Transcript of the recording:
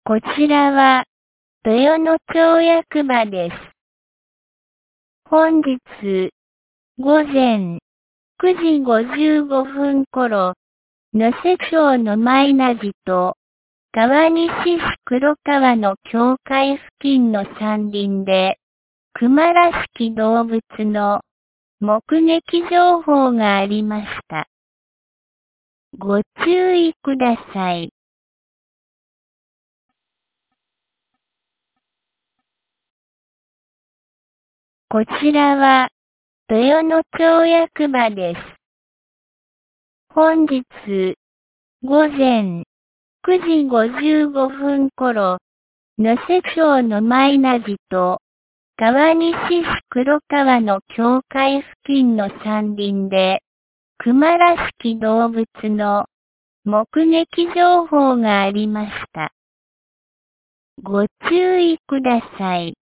こちらは、豊野町役場です。本日、午前9時55分頃、能勢町の舞名寺と川西市黒川の境界付近の山林で、熊らしき動物の目撃情報がありました。ご注意ください。こちらは、豊野町役場です。本日、午前9時55分頃、能勢町の舞名寺と川西市黒川の境界付近の山林で、熊らしき動物の目撃情報がありました。ご注意ください。